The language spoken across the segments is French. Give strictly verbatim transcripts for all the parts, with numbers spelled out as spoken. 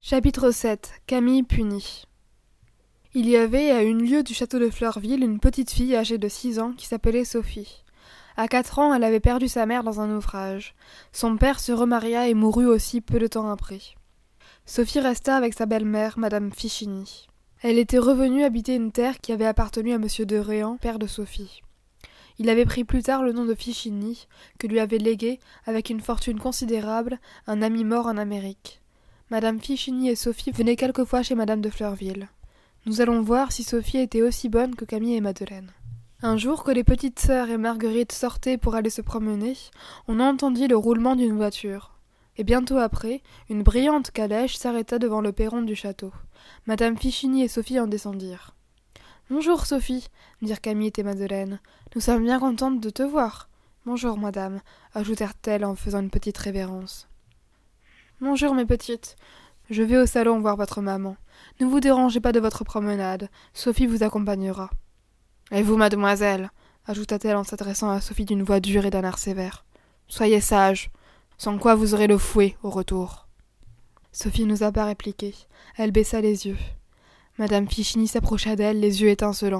Chapitre sept. Camille punie. Il y avait, à une lieue du château de Fleurville, une petite fille âgée de six ans qui s'appelait Sophie. À quatre ans, elle avait perdu sa mère dans un naufrage. Son père se remaria et mourut aussi peu de temps après. Sophie resta avec sa belle-mère, madame Fichini. Elle était revenue habiter une terre qui avait appartenu à monsieur de Réan, père de Sophie. Il avait pris plus tard le nom de Fichini, que lui avait légué, avec une fortune considérable, un ami mort en Amérique. Madame Fichini et Sophie venaient quelquefois chez madame de Fleurville. Nous allons voir si Sophie était aussi bonne que Camille et Madeleine. Un jour que les petites sœurs et Marguerite sortaient pour aller se promener, on entendit le roulement d'une voiture. Et bientôt après, une brillante calèche s'arrêta devant le perron du château. Madame Fichini et Sophie en descendirent. « Bonjour, Sophie, » dirent Camille et Madeleine. « Nous sommes bien contentes de te voir. »« Bonjour, madame, » ajoutèrent-elles en faisant une petite révérence. « Bonjour, mes petites. Je vais au salon voir votre maman. Ne vous dérangez pas de votre promenade. Sophie vous accompagnera. »« Et vous, mademoiselle, » ajouta-t-elle en s'adressant à Sophie d'une voix dure et d'un air sévère. « Soyez sage, sans quoi vous aurez le fouet au retour. » Sophie n'osa pas répliquer. Elle baissa les yeux. Madame Fichini s'approcha d'elle, les yeux étincelants.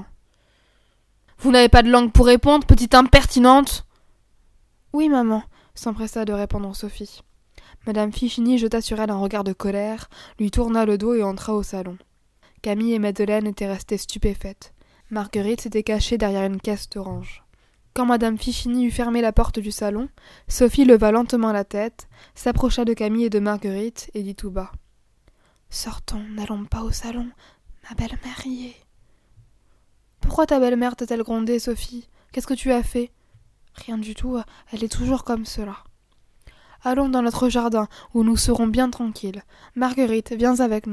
« Vous n'avez pas de langue pour répondre, petite impertinente ?»« Oui, maman, » s'empressa de répondre Sophie. Madame Fichini jeta sur elle un regard de colère, lui tourna le dos et entra au salon. Camille et Madeleine étaient restées stupéfaites. Marguerite s'était cachée derrière une caisse d'orange. Quand madame Fichini eut fermé la porte du salon, Sophie leva lentement la tête, s'approcha de Camille et de Marguerite et dit tout bas. « Sortons, n'allons pas au salon, ma belle-mère y est. »« Pourquoi ta belle-mère t'a-t-elle grondée, Sophie ? Qu'est-ce que tu as fait ? » ?»« Rien du tout, elle est toujours comme cela. » « Allons dans notre jardin, où nous serons bien tranquilles. Marguerite, viens avec nous. »«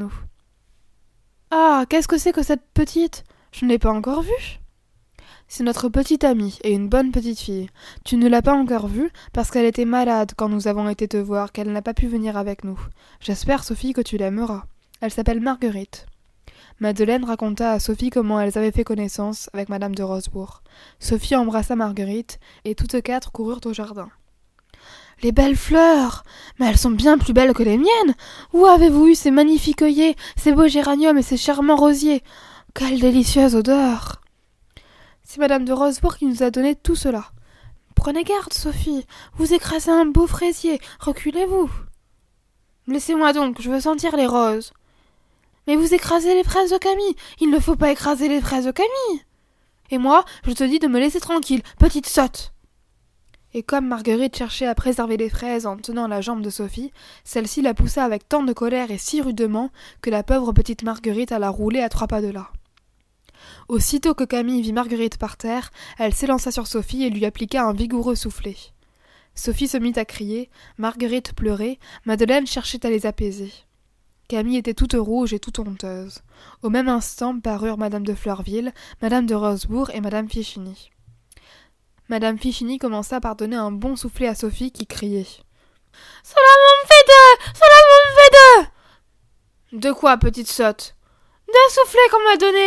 Ah, qu'est-ce que c'est que cette petite ? Je ne l'ai pas encore vue. » ?»« C'est notre petite amie, et une bonne petite fille. Tu ne l'as pas encore vue, parce qu'elle était malade quand nous avons été te voir, qu'elle n'a pas pu venir avec nous. J'espère, Sophie, que tu l'aimeras. Elle s'appelle Marguerite. » Madeleine raconta à Sophie comment elles avaient fait connaissance avec madame de Rosebourg. Sophie embrassa Marguerite, et toutes quatre coururent au jardin. « Les belles fleurs! Mais elles sont bien plus belles que les miennes! Où avez-vous eu ces magnifiques œillets, ces beaux géraniums et ces charmants rosiers? Quelle délicieuse odeur! C'est madame de Rosebourg qui nous a donné tout cela. Prenez garde, Sophie, vous écrasez un beau fraisier, reculez-vous. Laissez-moi donc, je veux sentir les roses. Mais vous écrasez les fraises de Camille, il ne faut pas écraser les fraises de Camille. Et moi, je te dis de me laisser tranquille, petite sotte. Et comme Marguerite cherchait à préserver les fraises en tenant la jambe de Sophie, celle-ci la poussa avec tant de colère et si rudement que la pauvre petite Marguerite alla rouler à trois pas de là. Aussitôt que Camille vit Marguerite par terre, elle s'élança sur Sophie et lui appliqua un vigoureux soufflet. Sophie se mit à crier, Marguerite pleurait, Madeleine cherchait à les apaiser. Camille était toute rouge et toute honteuse. Au même instant parurent madame de Fleurville, madame de Rosebourg et madame Fichini. Madame Fichini commença par donner un bon soufflet à Sophie qui criait. « Cela m'en fait deux! Cela m'en fait deux !»« De quoi, petite sotte ?»« D'un soufflet qu'on m'a donné !»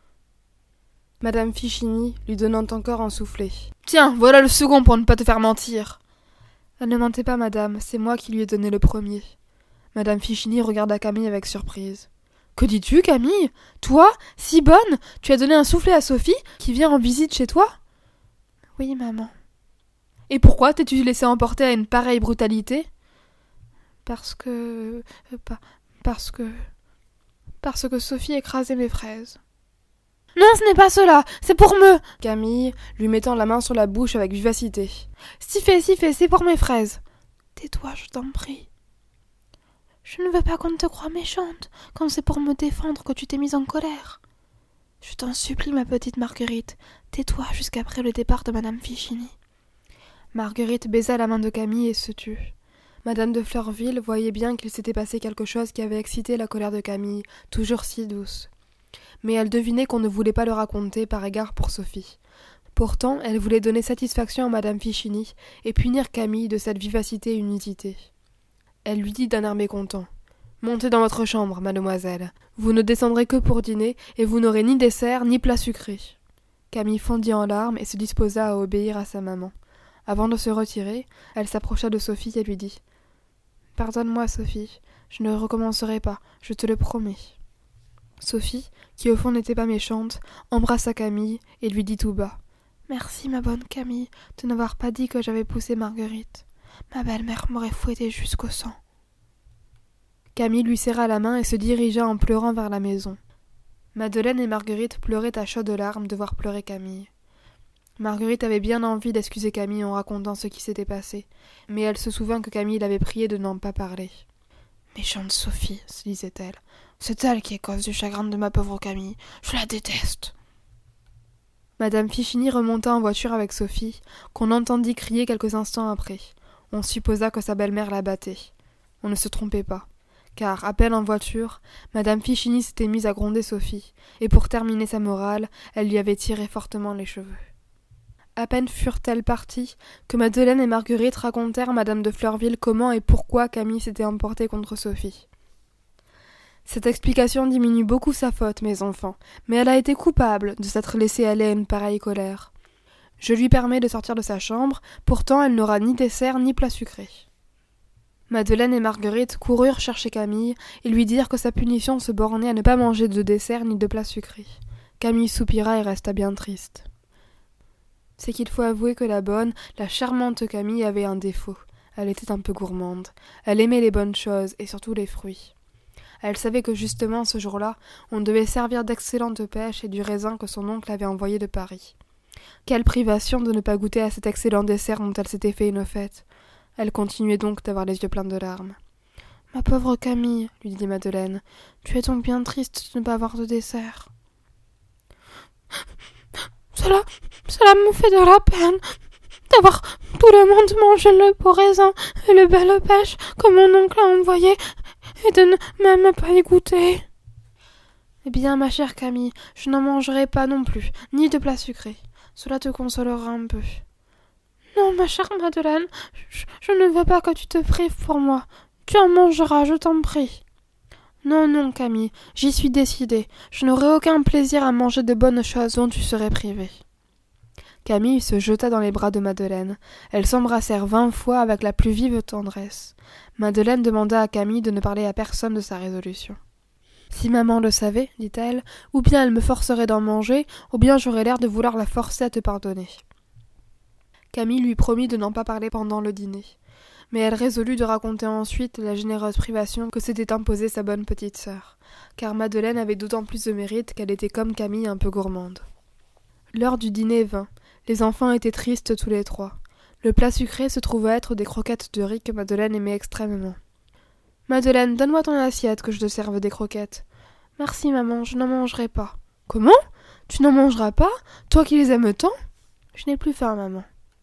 Madame Fichini lui donnant encore un soufflet. « Tiens, voilà le second pour ne pas te faire mentir. »« Elle ne mentait pas, madame, c'est moi qui lui ai donné le premier. » Madame Fichini regarda Camille avec surprise. « Que dis-tu, Camille ? Toi, si bonne, tu as donné un soufflet à Sophie, qui vient en visite chez toi ? » « Oui, maman. »« Et pourquoi t'es-tu laissée emporter à une pareille brutalité ? » ?»« Parce que... Parce que... Parce que Sophie écrasait mes fraises. »« Non, ce n'est pas cela, c'est pour me... » Camille, lui mettant la main sur la bouche avec vivacité. « Si fait, si fait, c'est pour mes fraises. »« Tais-toi, je t'en prie. »« Je ne veux pas qu'on te croie méchante, quand c'est pour me défendre que tu t'es mise en colère. » Je t'en supplie, ma petite Marguerite, tais-toi jusqu'après le départ de madame Fichini. Marguerite baisa la main de Camille et se tut. Madame de Fleurville voyait bien qu'il s'était passé quelque chose qui avait excité la colère de Camille, toujours si douce. Mais elle devinait qu'on ne voulait pas le raconter par égard pour Sophie. Pourtant, elle voulait donner satisfaction à madame Fichini et punir Camille de cette vivacité et unité. Elle lui dit d'un air mécontent. Montez dans votre chambre, mademoiselle. Vous ne descendrez que pour dîner, et vous n'aurez ni dessert, ni plat sucré. Camille fondit en larmes et se disposa à obéir à sa maman. Avant de se retirer, elle s'approcha de Sophie et lui dit « Pardonne-moi, Sophie, Je ne recommencerai pas, je te le promets. » Sophie, qui au fond n'était pas méchante, embrassa Camille et lui dit tout bas. « Merci, ma bonne Camille, de n'avoir pas dit que j'avais poussé Marguerite. Ma belle-mère m'aurait fouettée jusqu'au sang. » Camille lui serra la main et se dirigea en pleurant vers la maison. Madeleine et Marguerite pleuraient à chaudes larmes de voir pleurer Camille. Marguerite avait bien envie d'excuser Camille en racontant ce qui s'était passé, mais elle se souvint que Camille l'avait priée de n'en pas parler. « Méchante Sophie, se disait-elle, c'est elle qui est cause du chagrin de ma pauvre Camille, je la déteste. » Madame Fichini remonta en voiture avec Sophie, qu'on entendit crier quelques instants après. On supposa que sa belle-mère la battait. On ne se trompait pas, car, à peine en voiture, Madame Fichini s'était mise à gronder Sophie, et pour terminer sa morale, elle lui avait tiré fortement les cheveux. À peine furent-elles parties que Madeleine et Marguerite racontèrent à Madame de Fleurville comment et pourquoi Camille s'était emportée contre Sophie. Cette explication diminue beaucoup sa faute, mes enfants, mais elle a été coupable de s'être laissée aller à une pareille colère. Je lui permets de sortir de sa chambre, pourtant elle n'aura ni dessert ni plat sucré. Madeleine et Marguerite coururent chercher Camille et lui dirent que sa punition se bornait à ne pas manger de dessert ni de plat sucré. Camille soupira et resta bien triste. C'est qu'il faut avouer que la bonne, la charmante Camille avait un défaut. Elle était un peu gourmande. Elle aimait les bonnes choses, et surtout les fruits. Elle savait que justement, ce jour-là, on devait servir d'excellentes pêches et du raisin que son oncle avait envoyé de Paris. Quelle privation de ne pas goûter à cet excellent dessert dont elle s'était fait une fête. Elle continuait donc d'avoir les yeux pleins de larmes. « Ma pauvre Camille, lui dit Madeleine, tu es donc bien triste de ne pas avoir de dessert. »« Cela, cela me fait de la peine d'avoir tout le monde mangé le beau raisin et le belle pêche que mon oncle a envoyé et de ne même pas y goûter. »« Eh bien, ma chère Camille, je n'en mangerai pas non plus, ni de plat sucré. Cela te consolera un peu. »« Non, ma chère Madeleine, je, je ne veux pas que tu te prives pour moi. Tu en mangeras, je t'en prie. »« Non, non, Camille, j'y suis décidée. Je n'aurai aucun plaisir à manger de bonnes choses dont tu serais privée. » Camille se jeta dans les bras de Madeleine. Elles s'embrassèrent vingt fois avec la plus vive tendresse. Madeleine demanda à Camille de ne parler à personne de sa résolution. « Si maman le savait, dit-elle, ou bien elle me forcerait d'en manger, ou bien j'aurais l'air de vouloir la forcer à te pardonner. » Camille lui promit de n'en pas parler pendant le dîner. Mais elle résolut de raconter ensuite la généreuse privation que s'était imposée sa bonne petite sœur, car Madeleine avait d'autant plus de mérite qu'elle était comme Camille un peu gourmande. L'heure du dîner vint. Les enfants étaient tristes tous les trois. Le plat sucré se trouvait être des croquettes de riz que Madeleine aimait extrêmement. « Madeleine, donne-moi ton assiette que je te serve des croquettes. »« Merci, maman, je n'en mangerai pas. »« Comment ? Tu n'en mangeras pas ? Toi qui les aimes tant ? » ?»« Je n'ai plus faim, maman. »«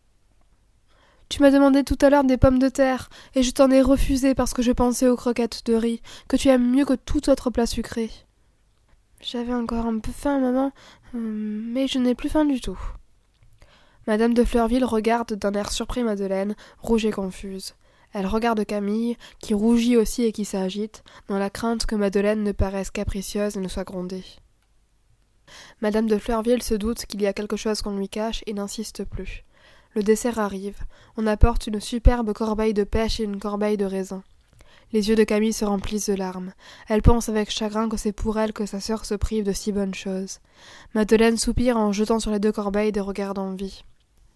Tu m'as demandé tout à l'heure des pommes de terre, et je t'en ai refusé parce que je pensais aux croquettes de riz, que tu aimes mieux que tout autre plat sucré. »« J'avais encore un peu faim, maman, euh, mais je n'ai plus faim du tout. » Madame de Fleurville regarde d'un air surpris Madeleine, rouge et confuse. Elle regarde Camille, qui rougit aussi et qui s'agite, dans la crainte que Madeleine ne paraisse capricieuse et ne soit grondée. Madame de Fleurville se doute qu'il y a quelque chose qu'on lui cache et n'insiste plus. Le dessert arrive. On apporte une superbe corbeille de pêche et une corbeille de raisin. Les yeux de Camille se remplissent de larmes. Elle pense avec chagrin que c'est pour elle que sa sœur se prive de si bonnes choses. Madeleine soupire en jetant sur les deux corbeilles des regards d'envie.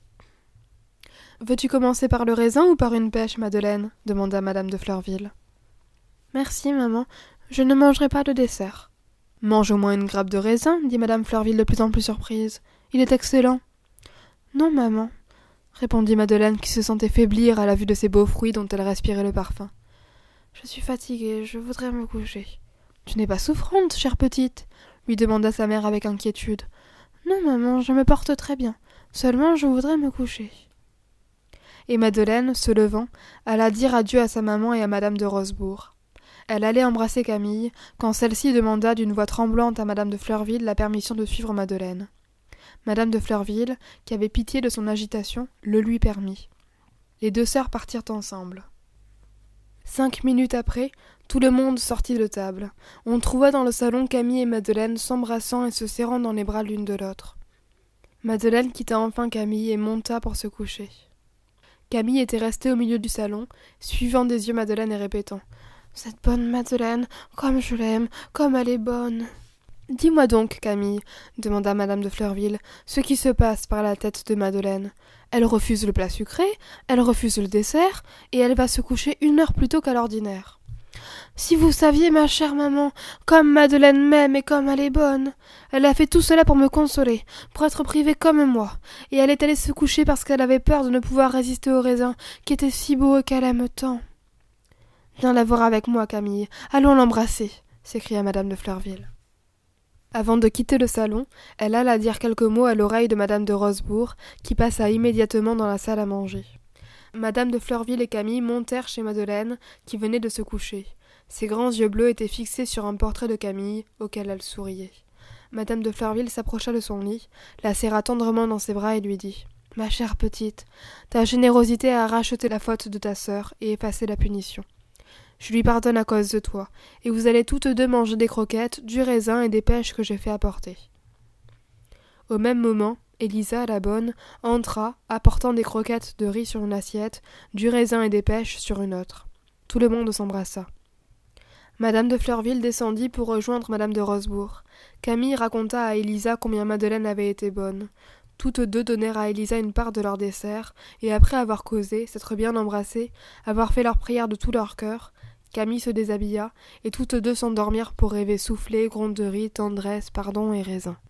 « Veux-tu commencer par le raisin ou par une pêche, Madeleine ?» demanda Madame de Fleurville. « Merci, maman. Je ne mangerai pas de dessert. »« Mange au moins une grappe de raisin, » dit Madame Fleurville de plus en plus surprise. « Il est excellent. »« Non, maman, » répondit Madeleine qui se sentait faiblir à la vue de ces beaux fruits dont elle respirait le parfum. « Je suis fatiguée, je voudrais me coucher. »« Tu n'es pas souffrante, chère petite ?» lui demanda sa mère avec inquiétude. « Non, maman, je me porte très bien. Seulement, je voudrais me coucher. » Et Madeleine, se levant, alla dire adieu à sa maman et à Madame de Rosebourg. Elle allait embrasser Camille, quand celle-ci demanda d'une voix tremblante à Madame de Fleurville la permission de suivre Madeleine. Madame de Fleurville, qui avait pitié de son agitation, le lui permit. Les deux sœurs partirent ensemble. Cinq minutes après, tout le monde sortit de table. On trouva dans le salon Camille et Madeleine s'embrassant et se serrant dans les bras l'une de l'autre. Madeleine quitta enfin Camille et monta pour se coucher. Camille était restée au milieu du salon, suivant des yeux Madeleine et répétant « Cette bonne Madeleine, comme je l'aime, comme elle est bonne. Dis-moi donc, Camille, demanda madame de Fleurville, ce qui se passe par la tête de Madeleine. Elle refuse le plat sucré, elle refuse le dessert, et elle va se coucher une heure plus tôt qu'à l'ordinaire. Si vous saviez, ma chère maman, comme Madeleine m'aime et comme elle est bonne. Elle a fait tout cela pour me consoler, pour être privée comme moi, et elle est allée se coucher parce qu'elle avait peur de ne pouvoir résister au raisin, qui était si beau et qu'elle aime tant. Viens la voir avec moi, Camille, allons l'embrasser, s'écria madame de Fleurville. Avant de quitter le salon, elle alla dire quelques mots à l'oreille de madame de Rosebourg, qui passa immédiatement dans la salle à manger. Madame de Fleurville et Camille montèrent chez Madeleine, qui venait de se coucher. Ses grands yeux bleus étaient fixés sur un portrait de Camille, auquel elle souriait. Madame de Fleurville s'approcha de son lit, la serra tendrement dans ses bras et lui dit « Ma chère petite, ta générosité a racheté la faute de ta sœur et effacé la punition. Je lui pardonne à cause de toi, et vous allez toutes deux manger des croquettes, du raisin et des pêches que j'ai fait apporter. » Au même moment, Élisa, la bonne, entra, apportant des croquettes de riz sur une assiette, du raisin et des pêches sur une autre. Tout le monde s'embrassa. Madame de Fleurville descendit pour rejoindre madame de Rosebourg. Camille raconta à Élisa combien Madeleine avait été bonne. Toutes deux donnèrent à Élisa une part de leur dessert, et après avoir causé, s'être bien embrassées, avoir fait leur prière de tout leur cœur, Camille se déshabilla, et toutes deux s'endormirent pour rêver soufflé, gronderie, tendresse, pardon et raisin.